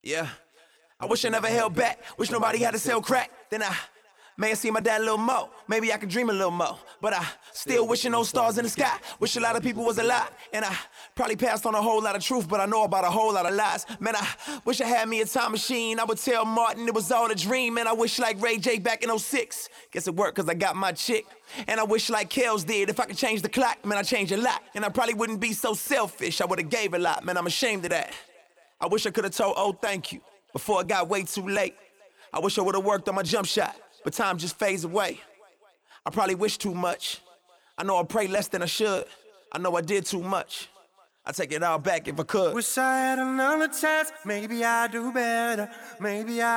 Yeah. I wish I never held back. Wish nobody had to sell crack. Then I may have seen my dad a little more. Maybe I could dream a little more. But I still wishing those stars in the sky. Wish a lot of people was alive. And I probably passed on a whole lot of truth, but I know about a whole lot of lies. Man, I wish I had me a time machine. I would tell Martin it was all a dream. And I wish like Ray J back in '06. Guess it worked cause I got my chick. And I wish like Kels did. If I could change the clock, man, I'd change a lot. And I probably wouldn't be so selfish. I would've gave a lot, man, I'm ashamed of that. I wish I could've told oh thank you before it got way too late. I wish I would've worked on my jump shot, but time just fades away. I probably wish too much. I know I pray less than I should. I know I did too much. I take it all back if I could. Wish I had another chance. Maybe I'd do better. Maybe I